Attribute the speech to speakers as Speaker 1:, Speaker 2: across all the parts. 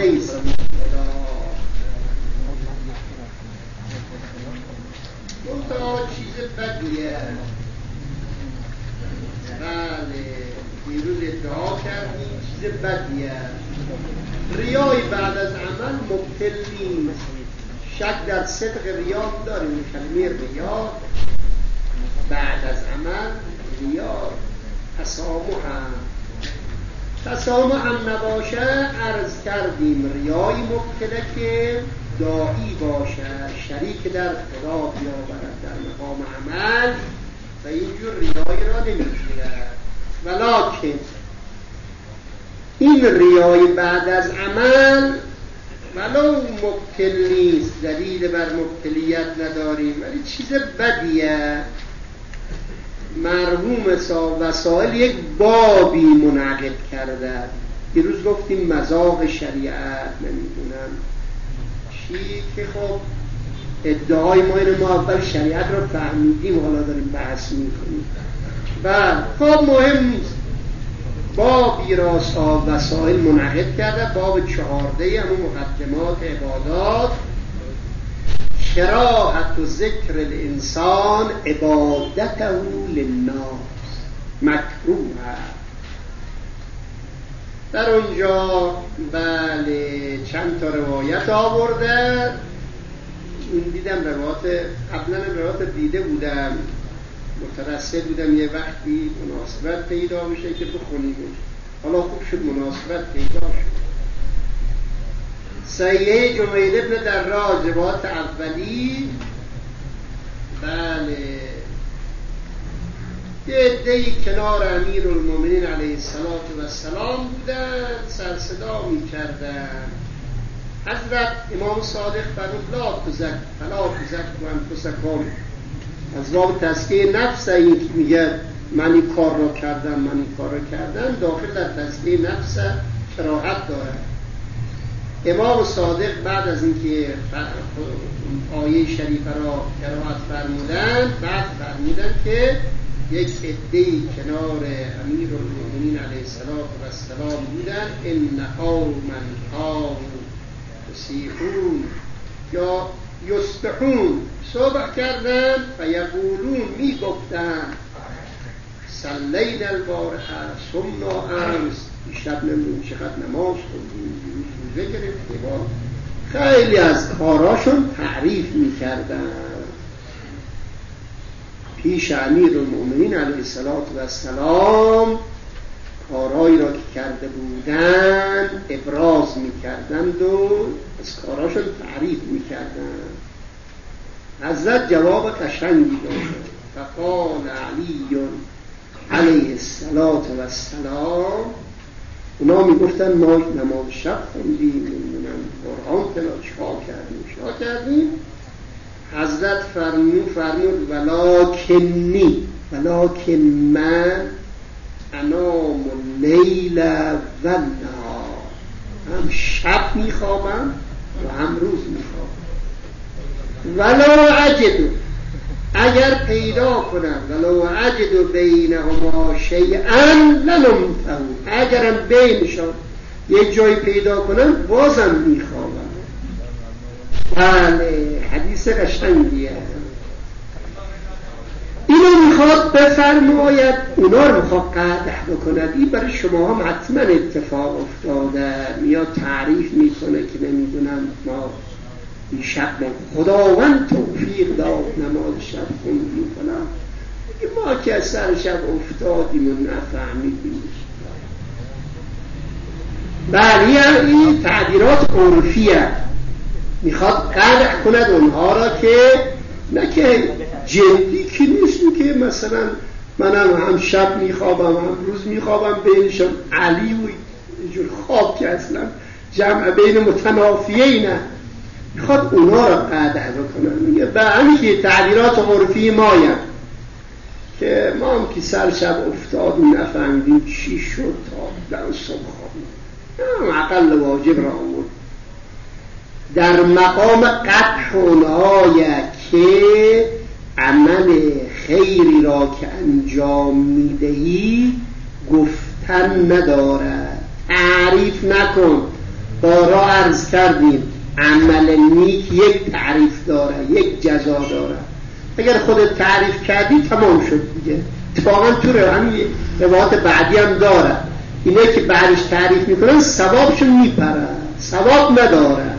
Speaker 1: نیست. منتها چیز بدیه. بله دیروز ادعا کردیم چیز بدیه. ریای بعد از عمل مبطل نیست. شک در صدق ریا داریم. کلمه ریا بعد از عمل ریا تسامح هم نباشه. عرض کردیم ریای مبتله که داعی باشه، شریک در خراب بیاورد در مقام عمل و اینجور ریای را نمیگیرد. ولکن این ریای بعد از عمل ولو مبتل نیست، دلیل بر مبتلیت نداریم، ولی چیز بدیه. مرحوم وسائل یک بابی منعقد کرده. دیروز گفتیم مذاق شریعت، نمیدونم چی، که خب ادعای ما اینه، ما اول شریعت رو فهمیدیم حالا داریم بحث میکنیم. و خب مهم نیست. بابی را صاحب وسائل منعقد کرده، باب 14 همون مقدمات عبادات. کراهت و ذکر الانسان عبادته للناس مکروه. در اونجا بله چند تا روایت آورده. این دیدم روایت، قبلا روایت دیده بودم، مترصد بودم یه وقتی مناسبت پیدا میشه که بخونیمش. حالا خوب شد مناسبت پیدا شد. صحیح جمیل ابن دراج روایت اولی. بله یه عده‌ای کنار امیرالمومنین علیه السلام بودن، سرصدا میکردن. حضرت امام صادق فرمود فلا تزکوا انفسکم. از باب تزکیه نفس این که میگه من این کار را کردم داخل در تزکیه نفس کراهت داره. امام صادق بعد از اینکه آیه شریفه را قرائت فرمودن، بعد فرمودن که یک عده‌ای کنار امیرالمومنین علیه السلام بودن. ان قوما کانوا یصیحون یا یصبحون، صبح کردن و یقولون، میگفتن صلینا البارحه صمنا امس، شب نمون چقدر نماز خوندیم، روزه گرفتیم. خیلی از کاراشون تعریف میکردن پیش امیرالمومنین علیه السلام. کارهایی را که کرده بودن ابراز میکردند و از کاراشون تعریف میکردن. حضرت جواب قشنگی داد. فقال علی علیه السلام، اونا میگفتن ما نماز شب خوندیم، نمیدونم قرآن تلاوت کردیم. حضرت فرمود ولکن من انام اللیل و النهار، هم شب میخوابم و هم روز میخوابم. ولا اجد، اگر پیدا کنم، ولو اجد بینهما شیئا لنمته، اگرم بینشان یک جای پیدا کنم بازم میخوابم. بله حدیث قشنگیه. اینو میخواد بفرماید، اونا رو میخواد قدح بکند. این برای شما هم حتما اتفاق افتاده. میاد تعریف میکنه که نمیدونم ما این شب خداوند توفیق داد نماز شب خوندیم فلان، ما که از سر شب افتادیم و نفهمیدیم. بله این تعبیرات عرفیه، میخواد قدح کند اونها را که نه که جدی که نیست، که مثلا منم هم شب میخوابم هم روز میخوابم، بینشم علی و اینجور خواب که اصلا جمع بین متنافیه نه، میخواد اونا را قدح بکنن. میگه به همین که تعبیرات عرفی مایم که ما هم که سر شب افتادیم نفهمیدیم چی شد تا در صبح خوابیم، عقل واجب را آورد در مقام قدح اونهایی که عمل خیری را که انجام میدهی گفتن نداره، تعریف نکن. بارا عرض کردیم عمل نیک یک تعریف داره، یک جزا داره. اگر خودت تعریف کردی تمام شد دیگه. اتفاقا تو همین روایات بعدی هم داره، اینه که بعدش تعریف میکنن ثوابشون میپره، ثواب نداره.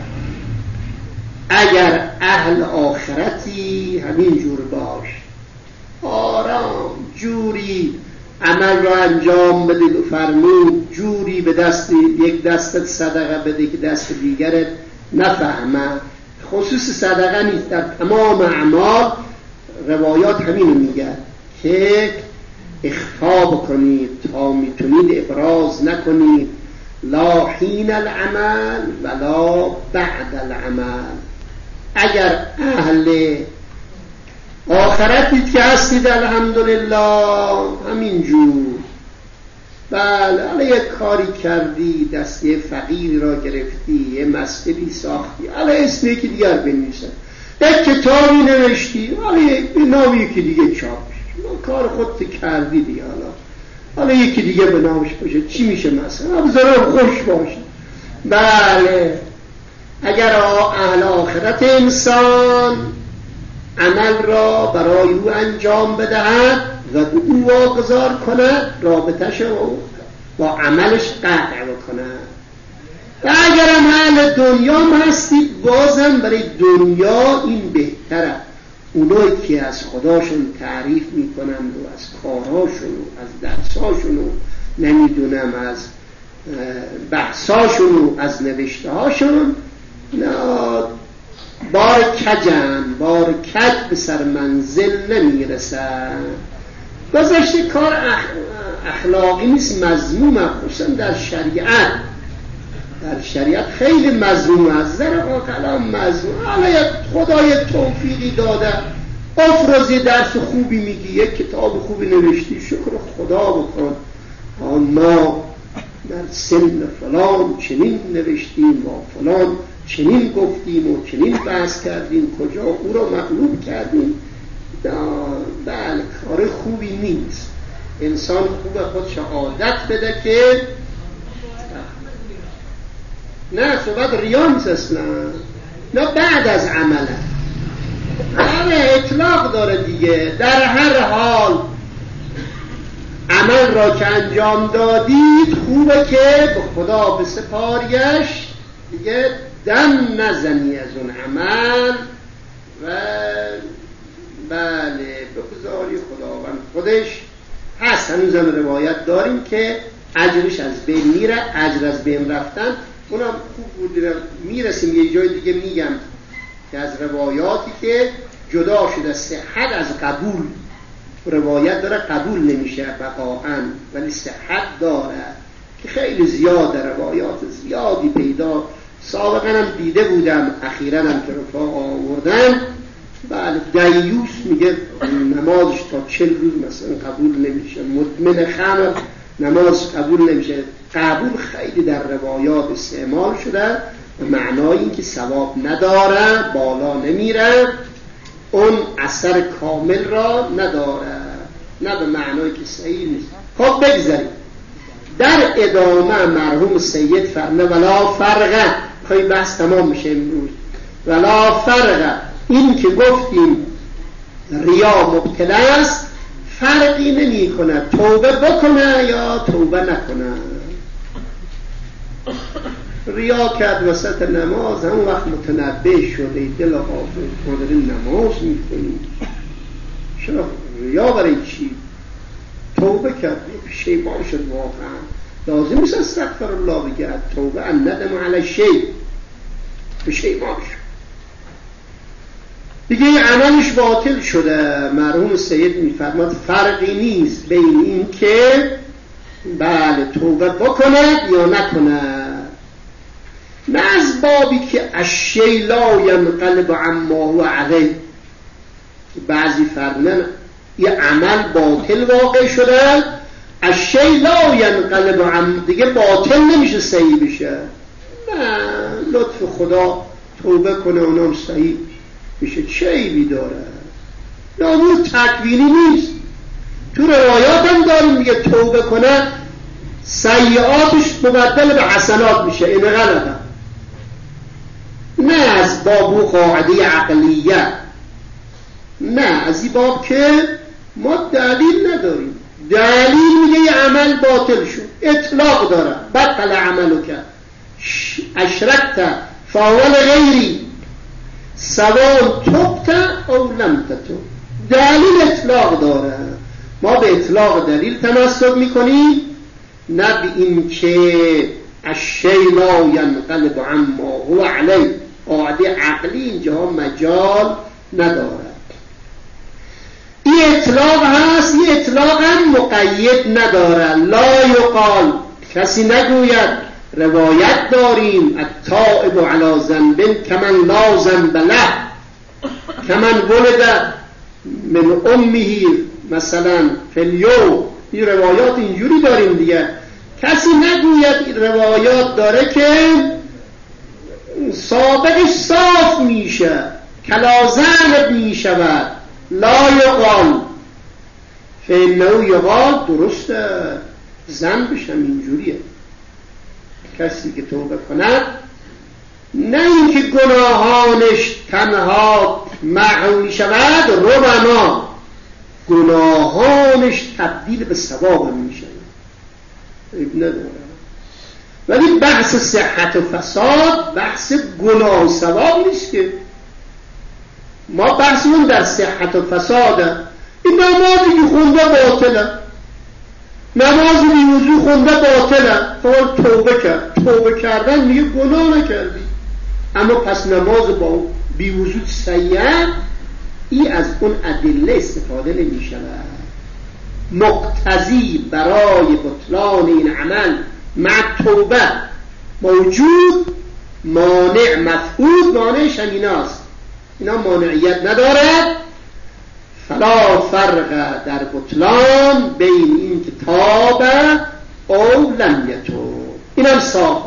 Speaker 1: اگر اهل آخرتی همین جور باش، آرام جوری عمل را انجام بده، بفرمود جوری به دست یک دستت صدقه بده که دست دیگرت نفهمه. خصوص صدقه نیست، در تمام اعمال روایات همینو میگه که اخفا بکنید تا میتونید ابراز نکنید، لا حین العمل ولا بعد العمل. اگر اهل آخرتید که هستید الحمدلله همینجور، بله حالا یک کاری کردی، دستی فقیری را گرفتی، یه مسجدی ساختی، حالا اسم یکی دیگر بنویسه، یک کتابی نوشتی، حالا به نام یکی دیگه چاپ شد، کار خودت کردی دیگه، حالا یکی دیگه به نامش باشه، چی میشه مثلا؟ بذارم خوش باشه. بله اگر اهل آخرت انسان عمل را برای او انجام بدهد و به او واگذار کند، رابطش رو با عملش قطع بکند. و اگر هم اهل دنیا هستید بازم برای دنیا این بهتره. اونایی که از خداشون تعریف میکنند و از کارهاشون و از درساشون و نمیدونم از بحثاشون و از نوشته هاشون، بار کج به سر منزل نمیرسن. گذشته کار اخلاقی نیست، مذمومه، خصوصا در شریعت خیلی مذمومه، از ذره کلام مذموم. حالا خدای توفیقی داده، افرازی درس خوبی میگی، یک کتاب خوبی نوشتی، شکر خدا بکن، ما در سن فلان چنین نوشتیم، با فلان چنین گفتیم و چنین بحث کردیم، کجا او را مغلوب کردیم. بله کار خوبی نیست. انسان خوبه خودش عادت بده که نه صحبت ریا نیست اصلا، نه بعد از عمله، اطلاق داره دیگه. در هر حال عمل را که انجام دادید خوبه که به خدا بسپاریش دیگه، دم نزنی از اون عمل و بله بگذاری خداوند خودش هست. هنوزم روایت داریم که اجرش از بین میره، اجر از بین رفتن اونم خوب بود. میرسیم یه جای دیگه میگم که از روایاتی که جدا شده صحت از قبول، روایت داره قبول نمیشه بقاعا ولی صحت داره که خیلی زیاده، روایات زیادی پیدا سابقا هم دیده بودم، اخیراً هم که رفاق آوردن. بله دیوس میگه نمازش تا 40 روز مثلا قبول نمیشه، مدمن خمر نماز قبول نمیشه. قبول خیلی در روایات استعمال شده به معنای این که ثواب نداره، بالا نمیره، اون اثر کامل را نداره، نه به معنایی که صحیح نیست. خب بگذاریم در ادامه مرحوم سید فرمه ولا فرقه، خیلی بحث تمام میشه امروز. ولا فرقه، این که گفتیم ریا مبتلا است، فرقی نمی کنه توبه بکنه یا توبه نکنه. ریا کرد وسط نماز، همون وقت متنبه شده دل غافل ما داریم نماز میکنیم، چرا ریا برای چی؟ توبه کرد پشیمان شد، واقعا لازم نیست استغفر الله بگه، توبه ان ندم علی شیء، پشیمان شد دیگه، عملش باطل شده. مرحوم سید میفرماد فرقی نیست بین این که بله توبه بکند یا نکند، نه از بابی که الشیء لا ینقلب عما هو علیه، بعضی فرمودن یه عمل باطل واقع شده، الشیء لا ینقلب عما دیگه باطل نمیشه صحیح بشه. نه لطف خدا توبه کنه اونم صحیح بشه، چه عیبی داره؟ نامور تکوینی نیست، تو روایات هم داریم میگه توبه کنه سیئاتش مبدل به حسنات میشه، این غلطه. نه از باب و قاعده عقلیه، نه از این باب که ما دلیل نداریم. دلیل میگه یه عمل باطل شد، اطلاق داره، بطل عملو کرد، اشرکت فاول غیری سواء تبت او لم تتب. دلیل اطلاق داره، ما به اطلاق دلیل تمسک میکنیم، نه به این که الشیء لا ینقلب عما هو علیه. قاعده عقلی اینجا مجال نداره. این اطلاق هست، این اطلاق هم مقید نداره. لا یقال، کسی نگوید روایت داریم التائب علی ذنب کمن لا ذنب له کمن ولد من امه مثلا فی الیوم. این روایات اینجوری داریم دیگه. کسی نگوید روایات داره که سابقش صاف میشه، کلازن میشود. لا یقال فإنه یقال، درسته ذنبش هم اینجوریه. کسی که توبه کند، نه اینکه گناهانش تنها محو شود، ربما گناهانش تبدیل به ثواب می شود. نداره. ولی بحث صحت و فساد بحث گناه و ثواب نیست که. ما بحثمون در صحت و فساده. این نمازی که خونده باطله، نمازی بی وضو خونده باطله، فقط توبه کرد. توبه کردن میگه گناه نکردی، اما پس نماز با بی وضو سیئه. این از اون ادله استفاده نمی شود. مقتضی برای بطلان این عمل مع توبه موجود، مانع مفقود. مانعش هم ایناست، اینا مانعیت ندارد. فلا فرق در بطلان بین این که تاب او لم یتوب. اینم صافه.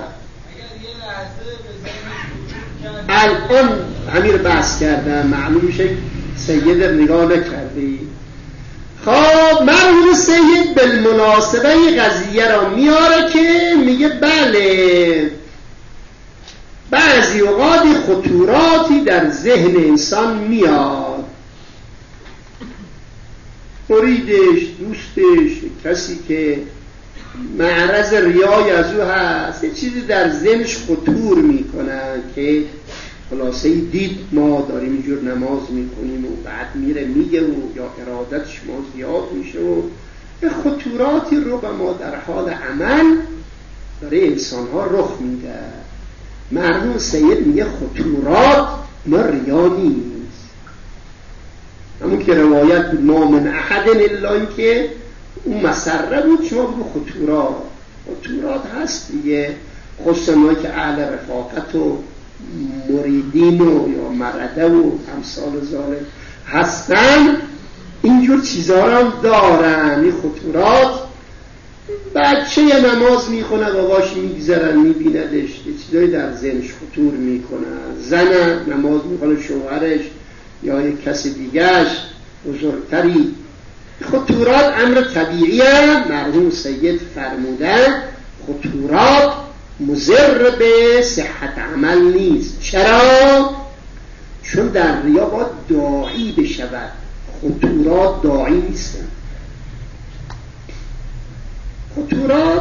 Speaker 1: الان امیر بحث کردم، معلوم میشه سید نگاه نکردی. خب مرحوم سید بالمناسبه این قضیه را میاره که میگه بله بعضی اوقات خطوراتی در ذهن انسان میاد، مریدش، دوستش، کسی که معرض ریای از او هست، یه چیزی در ذهنش خطور میکنن که خلاصه دید ما داریم اینجور نماز میکنیم و بعد میره میگه و یا ارادتش ما زیاد میشه و یه خطوراتی رو به ما در حال عمل برای انسان ها رخ میده. مرحوم سید میگه خطورات ما ریا نیست، همون که روایت بود ما من احد الا این که اون مسره بود، شما بگو خطورات. خطورات هست دیگه، خصوصا که اهل رفاقت و مریدین و یا مرده و امثال ظالم هستن، اینجور چیزها هم دارن. این خطورات، بچه یه نماز میخونه باباش میگذرن میبیندش، یه چیزایی در ذهنش خطور میکنن. زن نماز میخونه شوهرش یا یک کسی دیگرش بزرگتری. خطورات امر طبیعیه. مرحوم سید فرمودن خطورات مضر به صحت عمل نیست. چرا؟ چون در ریا باید داعی بشود، خطورات داعی نیستن. خطورات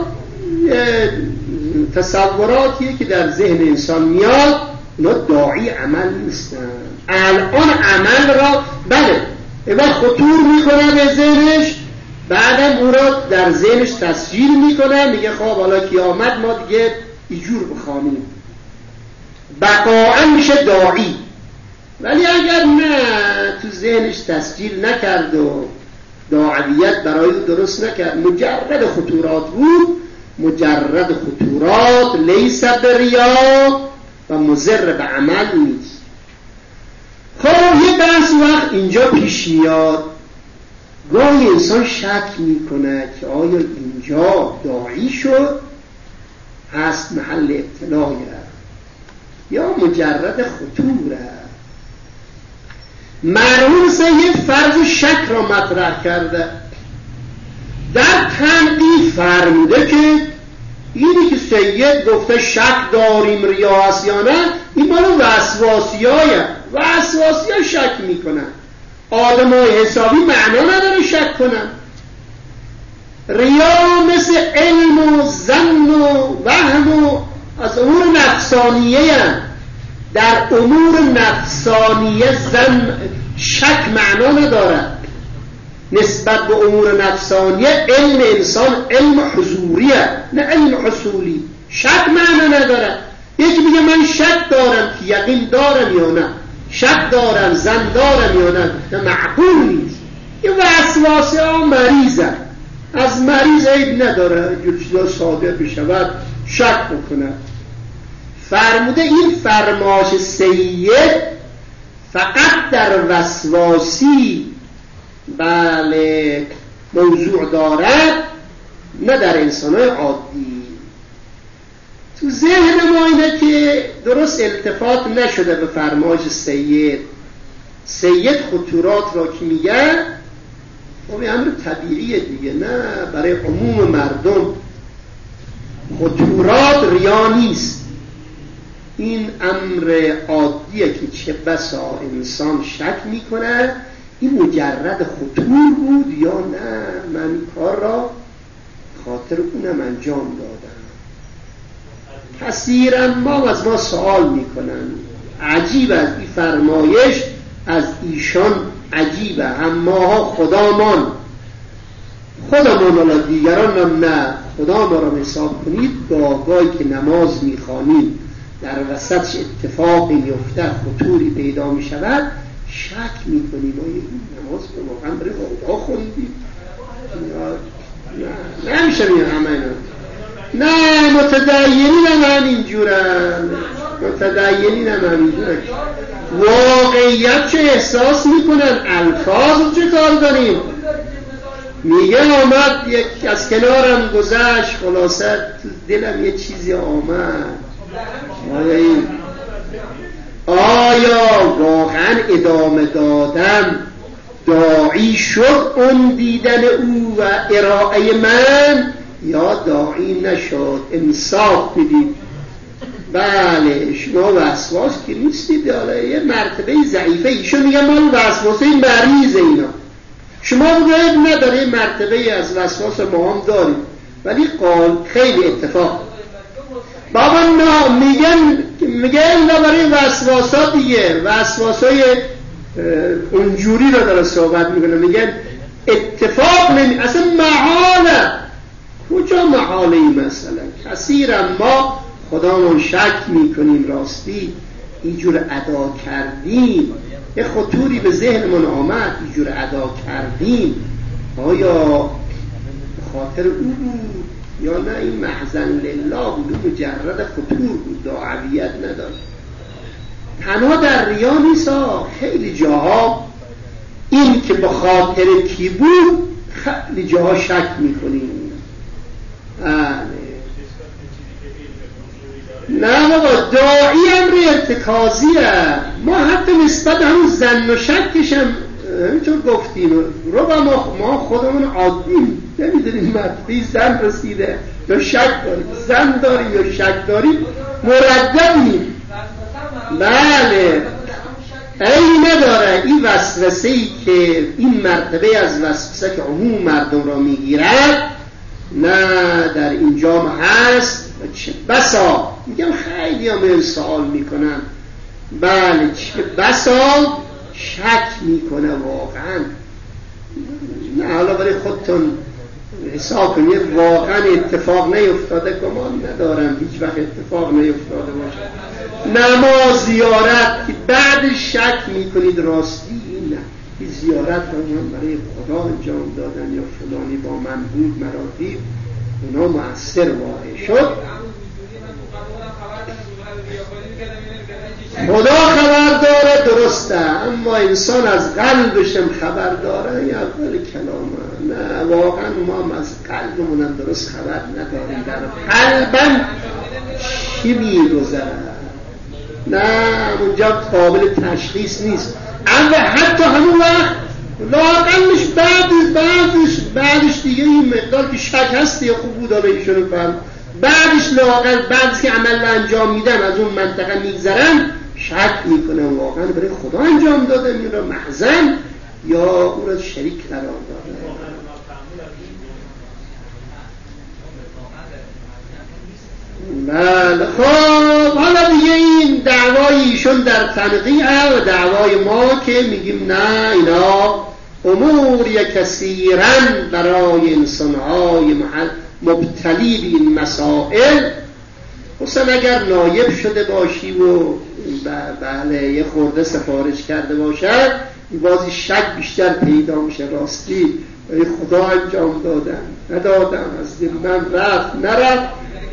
Speaker 1: تصوراتیه که در ذهن انسان میاد، اونا داعی عمل نیستن. الان عمل را بله اول خطور میکنه به ذهنش، بعدم او را در ذهنش تسجیل میکنه، میگه خب حالا قیامت ما دیگه ایجور بخوانیم، بقاعا میشه داعی. ولی اگر نه تو ذهنش تسجیل نکرد و داعیت برای درست نکرد، مجرد خطورات بود، مجرد خطورات لیس بریا و مضر به عمل نیست. خب یه بحث وقت اینجا پیش میاد، گاهی انسان شک میکنه که آیا اینجا داعی شد هست محل ابتلایه یا مجرد خطوره. مرحوم سید فرض شک را مطرح کرده، در تنقیح فرموده که اینی که سید گفته شک داریم ریا هست یا نه، این مال وسواسی ها شک میکنن. آدم های حسابی معنا نداره شک کنن. ریا مثل علم و ظن و وهم و از امور نفسانیه هم. در امور نفسانیه شک معنا ندارد. نسبت به امور نفسانیه علم انسان علم حضوریه نه علم حصولی. شک معنا ندارد. یکی میگه من شک دارم که یقین دارم یا نه، شک دارم ظن دارم یا نه، معقول نیست. این وسواسی ها مریضن. از مریض عیب نداره یه چیزا صادر بشود شک بکنه. فرموده این فرمایش سید فقط در وسواسی بله موضوع دارد، نه در انسان‌های عادی. تو ذهن ما اینه که درست التفات نشده به فرمایش سید خطورات را که میگه خب این امر طبیعیه دیگه، نه برای عموم مردم خطورات ریا نیست. این امر عادیه که چه بسا انسان شک میکنه این مجرد خطور بود یا نه من این کار را خاطر اونم انجام دادم. کثیرا ما از ما سوال میکنن عجیب از این فرمایش از ایشان عجیبه، هم ماها خدامان حالا دیگران هم نه، خدا ما را حساب کنید گاهی که نماز میخوانید در وسطش اتفاقی میفته خطوری پیدا میشود شک میکنیم آیا این نماز به واقعا برای خدا خوندیم؟ نه نمیشه میگه همه اینا. نه متدینین هم همینجورن، متدینین هم همینجورن. واقعیت چه احساس میکنن، الفاظ چه کار داریم. میگه آمد یک از کنارم گذشت خلاصت تو دلم یه چیزی آمد. آیا واقعا ادامه دادم داعی شد اون دیدن او و ارائه من یا داعی نشد؟ انصاف بدید. بله شما وسواس که نیستید، حالا یه مرتبه ضعیفه. ایشون میگن مال وسواسه مریض اینا. شما بگوید نداره مرتبه از وسواس ما هم داریم، ولی قال خیلی اتفاق بابا نه میگن اینا برای وسواسا دیگه، وسواسای اونجوری رو داره صحبت میکنه. میگن اتفاق اصلا محاله. کجا محاله این مسئله؟ کثیرا ما خدامون شک میکنیم راستی اینجور ادا کردیم، یه خطوری به ذهنمون آمد اینجور ادا کردیم، آیا خاطر او بود یا نه این محضن لله بود، مجرد خطور بود، دعویت نداشت. تنها در ریا نیست، خیلی جاها این که به خاطر کی بود خیلی جاها شک میکنیم. نه بابا داعی امر ارتکازیه. ما حتی نسبت همون زن و شکش هم همینطور گفتیم رو با ما خودمون عادیم نمیدونیم مرتبه زن رسیده یا شک داریم، زن داریم یا شک داریم، مرددیم. بله این نداره این وسوسه‌ای که این مرتبه از وسوسه که عموم مردم را میگیرد نه در اینجا هست. چه بسا میگم خیلی هم سوال میکنن بله چه بسا شک میکنه واقعا. نه حالا برای خودتون حساب کنید واقعا اتفاق نیفتاده، گمان ندارم هیچ وقت اتفاق نیفتاده باشه. نماز زیارت که بعد شک میکنید راستی این زیارت رو من برای خدا انجام دادن یا فلانی با من بود مراتب اونا مؤثر واقع شد. خدا خبر داره درسته، اما انسان از قلبشم خبر داره یا اول کلامه. نه واقعا ما هم از قلبمونم درست خبر نداریم در قلبم چی میگذره. نه اونجا قابل تشخیص نیست. اما حتی همون وقت لااقلش بعدش دیگه این مقدار که شک هست یا خوب بود آره ایشونو فهم بعدش لااقل بعد که عمل انجام میدم از اون منطقه میگذرم، شک میکنم واقعا برای خدا انجام دادم این را محضن یا او را شریک قرار دادم. بله خب حالا دیگه این دعوای ایشون در تنقیه و دعوای ما که میگیم نه اینا اموری کثیرن برای انسانهای مبتلی به این مسائل. مثلا اگر نایب شده باشی و بله یه خورده سفارش کرده باشد بازی شک بیشتر پیدا میشه، راستی برای خدا انجام دادم ندادم، از دل من رفت نرفت.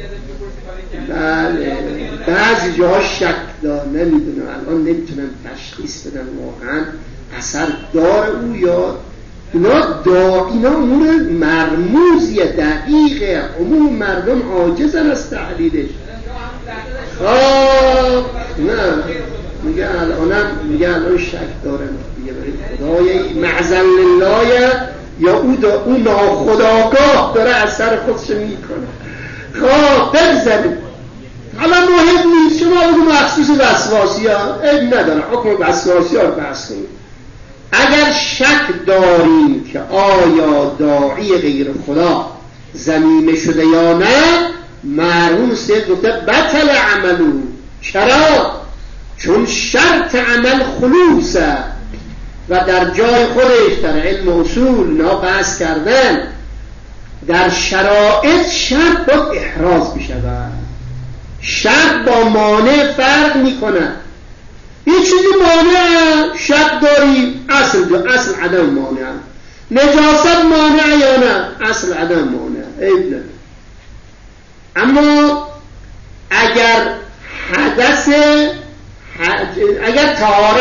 Speaker 1: بله بعضی جاها شک دار، نمیدونم الان نمیتونم تشخیص بدم واقعا اثر دار او یا اینا امور مرموزیه دقیقه، عموم مردم عاجزن از تحلیلش. خب نه میگه الان شک دارم دیگه برای خدای معزل الله یا او ناخودآگاه داره اثر خودش میکنه. خب بگذاریم حالا مهم نیست، شما بگو مخصوص وسواسی ها نداره، حکم وسواسی ها رو بحث کنیم. اگر شک داریم که آیا داعی غیر خدا ذمیمه شده یا نه، مرحوم سید گفته بطل عملو. چرا؟ چون شرط عمل خلوصه و در جای خودش در علم اصول بحث کردن در شرایط شرط باید احراز بشود. شرط با مانع فرق میکنه. یه چیزی مانع شک داری اصل عدم مانع، نجاست مانع یا نه اصل عدم مانع عیب نه. اما اگر اگر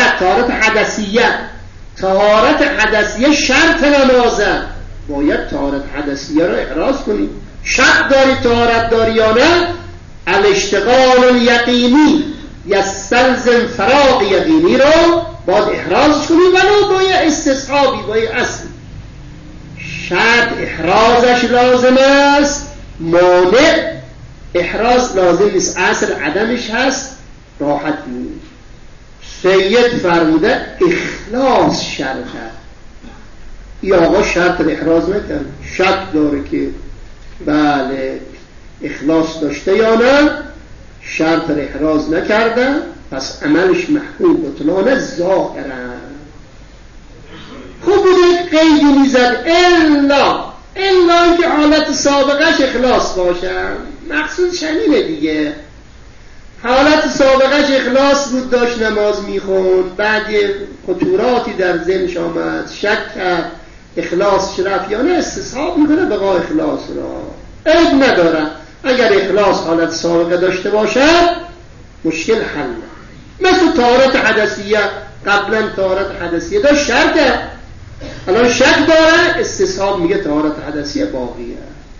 Speaker 1: طهارت حدثیه شرط نمازه، باید طهارت حدثیه رو احراز کنی. شک داری طهارت داری یا نه، الاشتغال الیقینی یستلزم فراغ یقینی رو باید احراز کنی، ولو با یه استصحابی با یه اصل. شرط احرازش لازم است، مانع احراز لازم نیست، اصل عدمش هست، راحت نیست. سید فرموده اخلاص شرطه. ای آقا شرط احراز نکرد، شک داره که بله اخلاص داشته یا نه، شرط احراز نکرده، پس عملش محکوم بطلانه ظاهرا. خوب بوده قیدی میزد الا اینکه حالت سابقش اخلاص باشه. مقصود شنینه دیگه، حالت سابقش اخلاص بود، داشت نماز میخوند، بعد خطوراتی در ذهنش آمد، شک کرد اخلاص رفت یا نه، استصحاب میکنه بقا اخلاص را. عیب نداره اگر اخلاص حالت سابقه داشته باشد، مشکل حل. مثل طهارت حدثیه، قبلا طهارت حدثیه داشت شرطه، الان شک داره، استصحاب میگه طهارت حدثیه باقیه.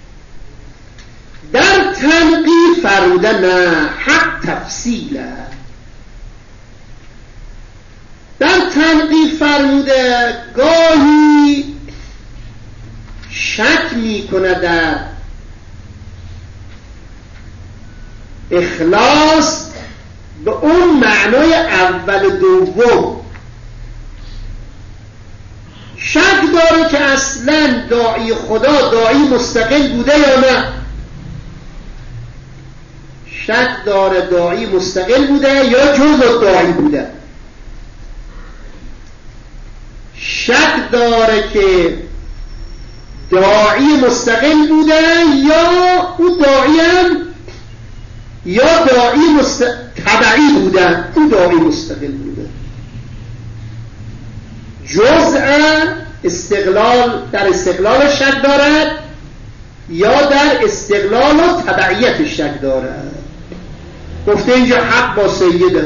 Speaker 1: در تنقیح فرموده نه، حق تفصیله. در تنقیح فرموده گاهی شک میکنه در اخلاص به اون معنای اول دوم. شک داره که اصلا داعی خدا داعی مستقل بوده یا نه، شک داره داعی مستقل بوده یا جزء داعی بوده. شک داره که داعی مستقل بوده یا او داعی هم یا داعی تبعی بوده، او داعی مستقل بوده. جزء استقلال در استقلال شک دارد یا در استقلال و تبعیت شک دارد. گفته اینجا حق با سیده،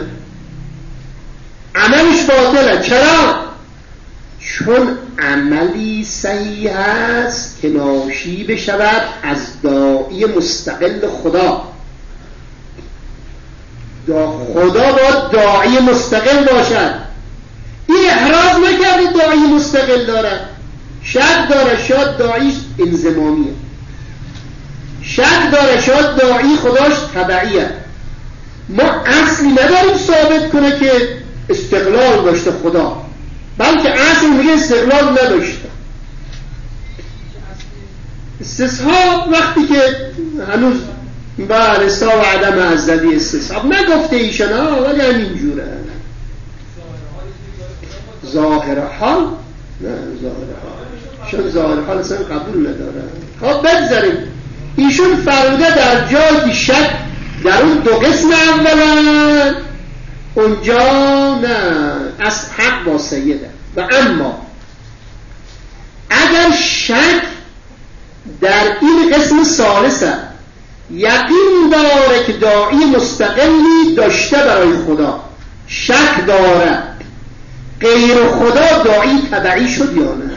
Speaker 1: عملش باطله. چرا؟ چون عملی صحیح است که ناشی بشود از داعی مستقل خدا. خدا باید داعی مستقل باشد. این احراز نکردی داعی مستقل دارد، شک داره، شاید داعیش انضمامیه. شک داره، شاید داعی خداش تبعیه. ما اصلی نداریم ثابت کنه که استقلال داشته خدا، بلکه اصل میگه استقلال نداشته. استصحاب وقتی که هنوز بله سا و عدم ازلی استصحاب نگفته ایشان ها، ولی همینجوره. ظاهر حال نه، ظاهر حال چون ظاهر حال اصلا قبول نداره. خب بگذاریم ایشون فرموده در جایی که شک در اون دو قسم اولا اونجا نه، از حق با سیده. و اما اگر شک در این قسم ثالثه یقین داره که داعی مستقلی داشته برای خدا، شک داره غیر خدا داعی تبعی شد یا نه،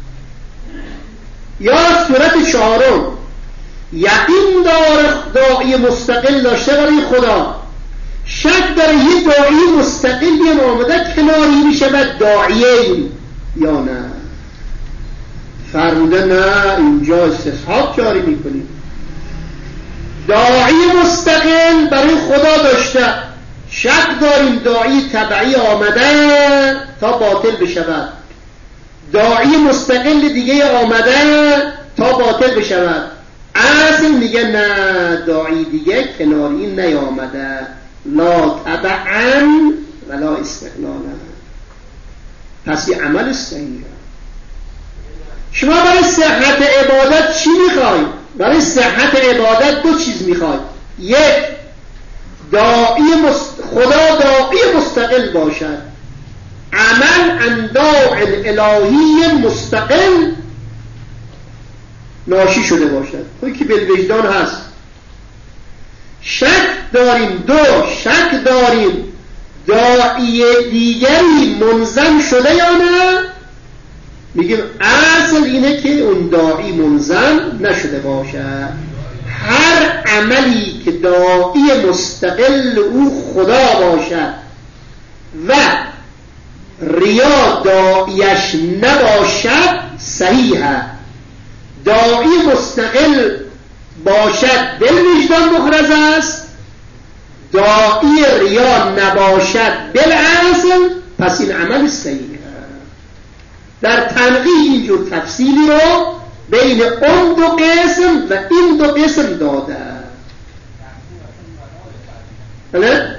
Speaker 1: یا صورت چهارم یقین داره داعی مستقل داشته برای خدا، شک داره یه داعی مستقلی آمده کناری میشه و داعیه یا نه. فرموده نه، اینجا استصحاب جاری میکنیم. داعی مستقل برای خدا داشته، شک داریم داعی تبعی آمده تا باطل بشود، داعی مستقل دیگه آمده تا باطل بشود. اصل میگه نه، داعی دیگه کناری نیامده، لا تبعا ولا استقلالا. پس یه عمل صحیحه. شما برای صحت عبادت چی میخوای؟ برای صحت عبادت دو چیز میخوای. یک، خدا داعی مستقل باشد، عمل انداع الالهی مستقل ناشی شده باشد، اون که بالوجدان هست. شک داریم، دو شک داریم داعی دیگری منظم شده یا نه، میگیم اصل اینه که اون داعی منظم نشده باشد. هر عملی که داعی مستقل او خدا باشد و ریا داعیش نباشد صحیحه. داعی مستقل باشد دل وجدان مخرز است، داعی ریا نباشد بالاصل، پس این عمل صحیحه. در تنقیح اینجور تفصیلی رو بین اون دو قسم و این دو قسم داده. بله؟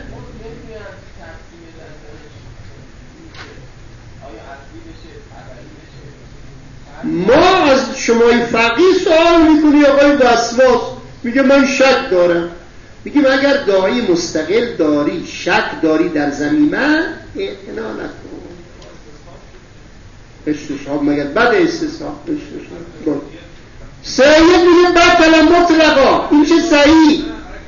Speaker 1: ما از شمای فقیه سوال میکنی آقای وسواس، میگه من شک دارم. میگیم اگر داعی مستقل داری، شک داری در زمینه، اعتنا نکن. استصحاب مگر بعد استصحاب استصحاب سید میگه بطل مطلقا، این چه صحیح؟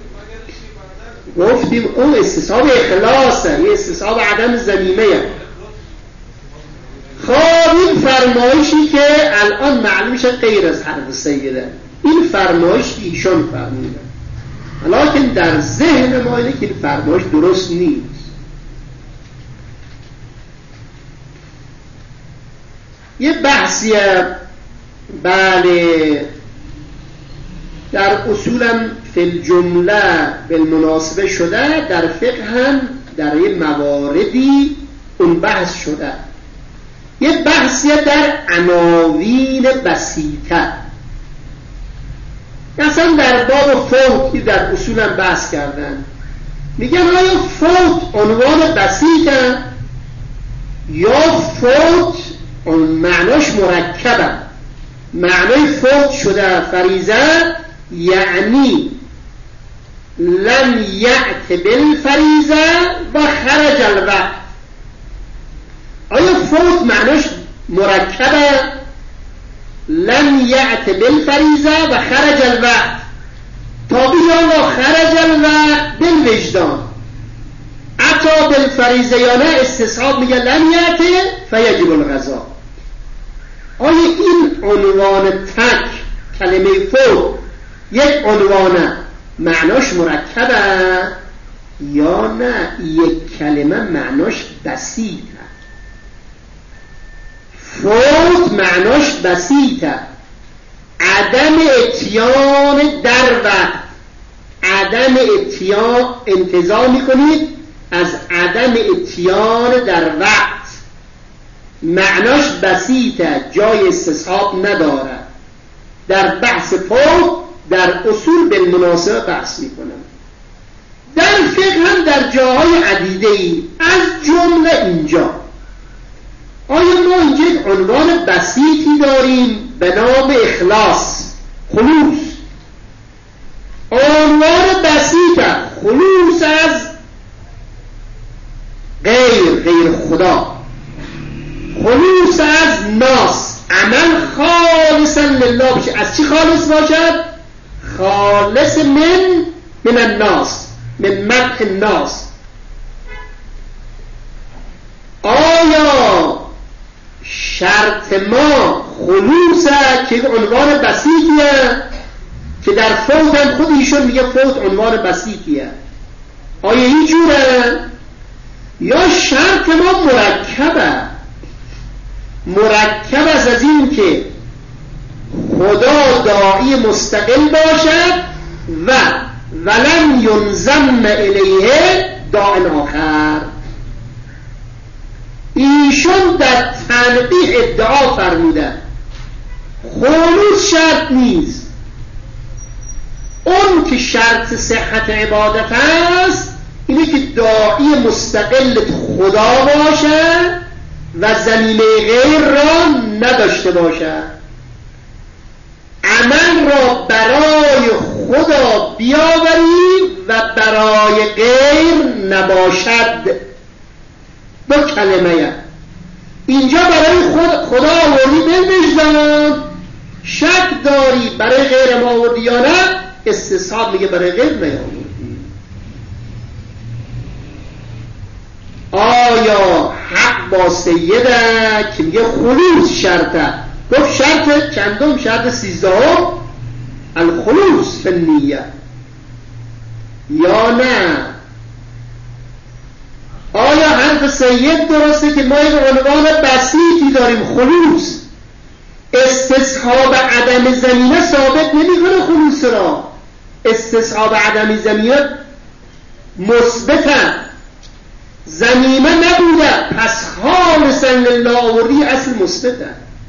Speaker 1: گفتیم اون استصحاب اخلاصه، یه استصحاب عدم زمینه. خب این فرمایشی که الان معلوم شد غیر از حرف سیده، این فرمایش ایشان فرموده، ولیکن در ذهن ما اینه که این فرمایش درست نیست. یه بحثیه بله در اصولا فی الجمله بالمناسبه شده، در فقه هم در یه مواردی اون بحث شده. یه بحثیه در عناوین بسیطه، مثلا در باب فوت در اصولا بحث کردن، میگن آیا فوت عنوان بسیطه یا فوت اون معناش مرکبه. معنای فوت شده فریضه یعنی لم یأت بالفریضه و خرج الوقت. آیا فوت معناش مرکبه لم یأت بالفریضه و خرج الوقت، تا بیان و خرج الوقت بالوجدان، عطا بالفریضه یا نه استصحاب میگه لم یأت فیجب القضا. آیا این عنوان تک کلمه فوت یک عنوان معناش مرکبه یا نه یک کلمه معناش بسیطه؟ فوت معناش بسیطه، عدم اتیان در وقت، عدم اتیان انتزاع میکنید از عدم اتیان در وقت. معناش بسیطه، جای استصحاب نداره. در بحث فوت در اصول بالمناسبه بحث میکنم، در فقه هم در جاهای عدیده‌ای، از جمله اینجا. آیا ما اینجا یک عنوان بسیطی داریم به نام اخلاص، خلوص. عنوان بسیطه، خلوص از غیر خدا، خلوص از ناس، عمل خالصا لله بشه. از چی خالص باشد؟ خالص من الناس، من مدح الناس. آیا شرط ما خلوصه که عنوان بسیطیه که در فوت هم خود ایشون میگه فوت عنوان بسیطیه؟ آیا این جوره؟ یا شرط ما مرکب از این که خدا داعی مستقل باشد و ولن ینضم الیه داع آخر. ایشون در تنبیه ادعا فرموده خلوص شرط نیست، اون که شرط صحت عبادت است اینه که داعی مستقل خدا باشه و زمینه غیر را نداشته باشه، عمل را برای خدا بیاوری و برای غیر نباشد. دو کلمه اینجا برای خدا آوردی بنوشتن، شک داری برای غیر ما آوردی یا نه؟ استصحاب میگه برای غیر نیاوردی. آیا حق با سیده که میگه خلوص شرطه، گفت شرط چندم؟ شرط 13 الخلوص فی النیه، یا نه؟ آیا حرف سید درسته که ما یک عنوان بسیطی داریم خلوص، استصحاب عدم زمینه ثابت نمیکنه خلوص را، استصحاب عدم زمینه مثبته، زمینه نبوده پس خالصا لله آوردی اصل مثبته.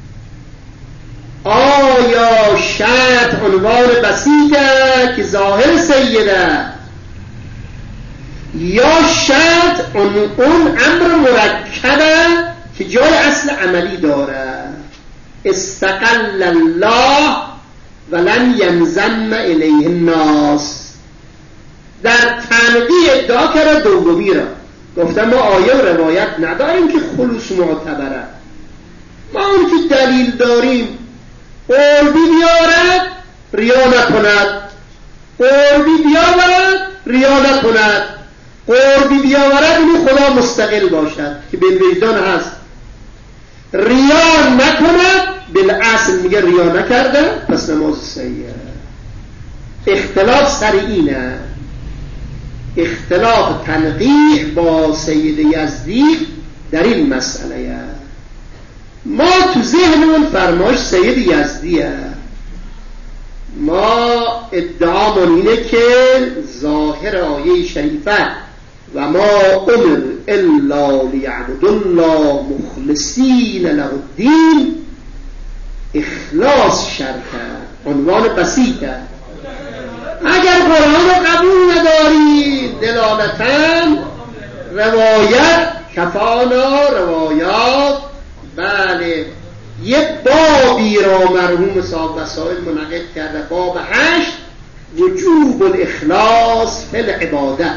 Speaker 1: آیا شرط عنوان بسیطه که ظاهر سیده، یا شرط اون امر مرکبه که جای اصل عملی داره؟ استقل الله ولن ینضم الیه الناس. در تنقیح ادعا کرده دومی را، گفتم ما آیه و روایت نداریم که خلوص معتبره، ما اون که دلیل داریم قربی بیارد ریا نکند، قربی بیاورد ریا نکند، قربی بیاورد اینو خدا مستقل باشد که به وجدان هست، ریا نکند بالاصل میگه ریا نکرده پس نماز صحیحه. اختلاف سر اینه، اختلاف تنقیح با سید یزدی در این مسئله. ما تو ذهنمون فرمایش سید یزدیه، ما ادعامون اینه که ظاهر آیه شریفه و ما امر الا لیعبدوا الله مخلصین له الدین، اخلاص شرطه، عنوان بسیطه. اگر قرآن رو قبول نداری دلالتاً روایت کفانا روایات، بله یک بابی را مرحوم صاحب وسائل منعقد کرده، باب 8 وجوب الاخلاص فی العبادت.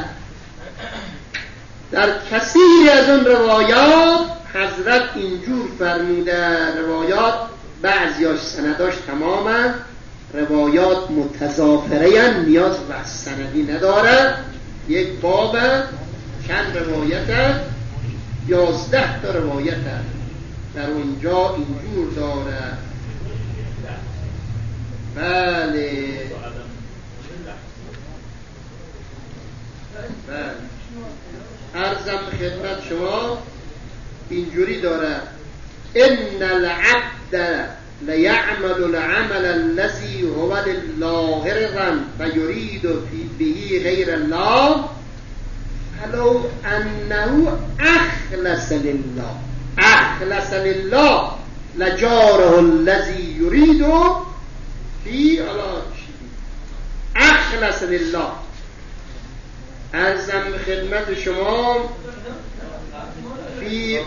Speaker 1: در کثیر از اون روایات حضرت اینجور فرموده، روایات بعضیاش سنداش تماما روایات متضافره، نیاز به سندی نداره، یک باب چند روایت 11 تا روایت در اونجا اینجور داره. بله عرضم خدمت شما اینجوری داره: ان العبد لیعمل العمل الذي هو لله رضا فيريد به غیر الله فلو انه اخلص لله لجاره الذي يريد فی اخلص لله. عرضم به خدمت شما فی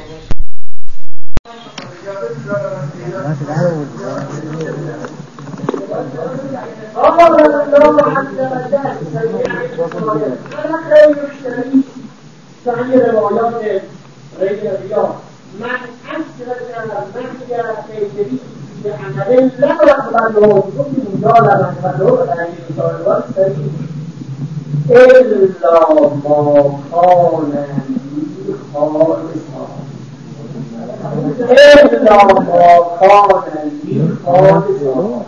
Speaker 2: قال الله عز وجل أنا خير الشريك ثاني روايات غير الرياض من أشرك معي في بعمل لا يقبله ثم قال نقبله يعني صار السرير إلا ما كان خالصا إلا ما كان لي خالصا.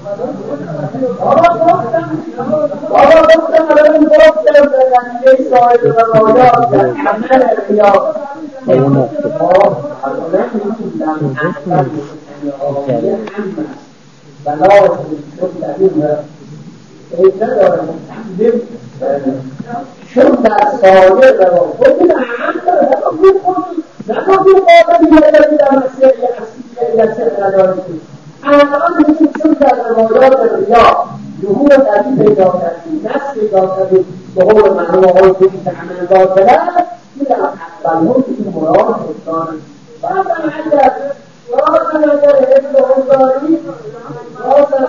Speaker 2: بابا گفتم الان گفتم در صاحب روایات در عمل الرياض چون در سایر روایات بودن نکنی قابلی نداری در مسئله اصلی در سر نداری الان چون در روایات ریا ظهور قوی پیدا کردیم نفس پیدا کردیم به قول معلوم آقای کنید عمل باطله میگم اولون که این مراد حسانه بعد عدد راز نظر حفظ حضاری راز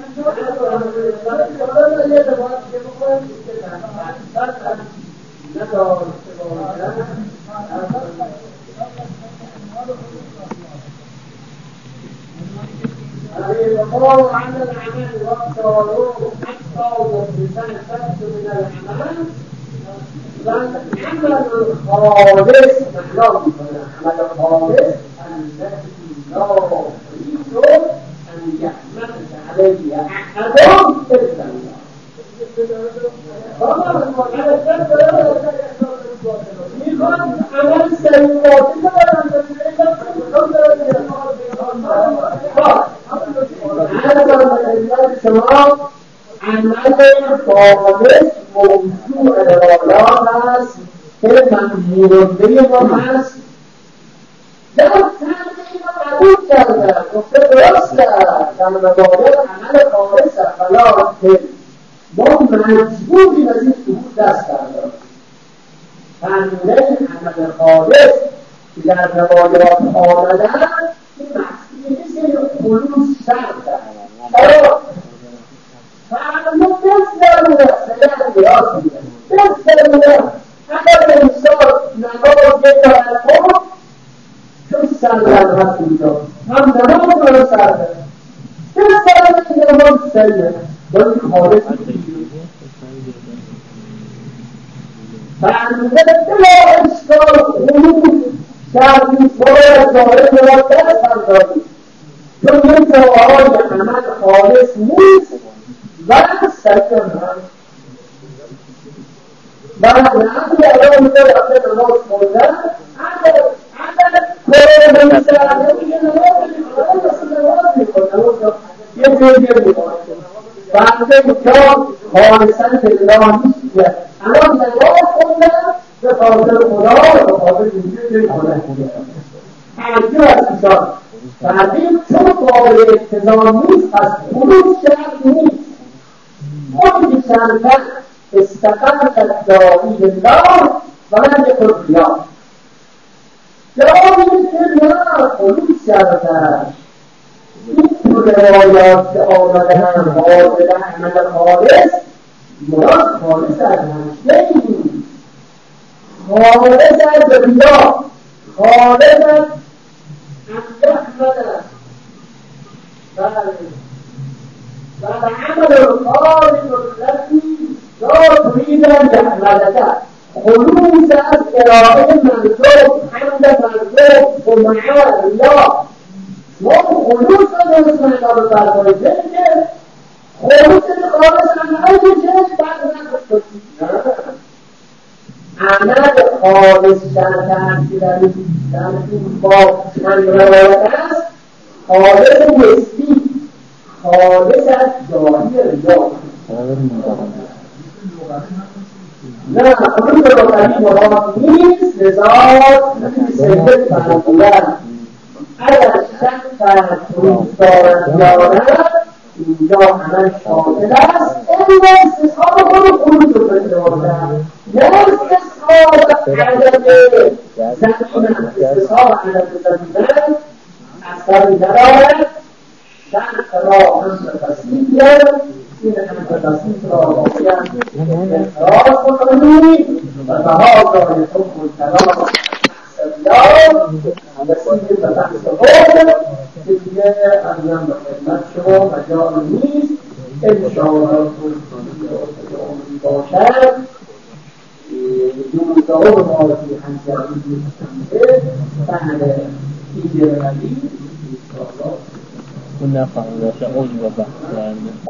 Speaker 2: الإبطال عن العمل والتواضع حتى واللسان فات من العمل والعمل الخالص معناه العمل الخالص الذي لا يريد أن يحمد عليه أحد إلا الله. عمل سيئات شما عمل خالص موضوع روایات هست که مهمونده ما هست در تنظیم قبول کرده گفته درست کرد در مبادر عمل خالص اخلاق که ما مجبوریم از این ثبوت دست کردیم تنظیم عمل خالص که در مبادرات آمدن این محصولی که خلوص شرط دارد فعلمون دست دارد سیاد بیاد میده دست دارد اگر انسان نماز بگذارد خود چون سردر هست اینجا هم نماز دارد سردر دست دارد که نماز سیده باید خالص بگید فعلمون بلا اشکال خلوص شرطی باید ظاهر باید دست هم دارید چون این جواهای عمل خالص نیست و سکر هم بعد نعمل اولام میده رفته نماز خوندن اگر کره بمیسه میگه نماز میکنه یه جویه میکنه بعد جا خالصا بالله نیست اما نماز خوندن به خاطر خدا و به خاطر جویه خدا توجه از ایشان فردیم چون قابل اقتضا نیست از خروج شرط نیست خود شرطا استقرت الداعی الله ولم یکن ریا داعی که نه خروج شرطش این تو روایات که آمده هم حاضر احمد خالص مراد خالص از همشته نیست خالص از ریا خالص از يحمد فالعمل الخالص الذي لا تريد أن يحمدك خلوص القراءة منصوب حمد منصوب ومعاه الله وخلوص الاسماء والبركات ذلك خلوص الخالص عن أي شيء بعد ما عمل خالص در تحصیل در این باب چند روایت است خالص نسبی، خالص از جاهی ریا. نه اون روزنی مراد نیست، لذا سیده فرمودن اگر شک در روزدارت دارد اینجا عمل شامل است. این استصحاب خود خروج رو بردارد، نه استصحاب عدد زمینن. استصحاب عدد زمینن اثری ندارد. شرط را هم تصدیق بیاد، این هم تصدیق را باید اعتراض بکنید و بهازای حکم کلام رسیدیم به بحث بود که دیگه ارزم به خدمت شما مجال نیست. انشاءالله باشد دوزدهم ماهی همجرمی بعد عید ربیع
Speaker 3: كنا قاعدة شعور وبحث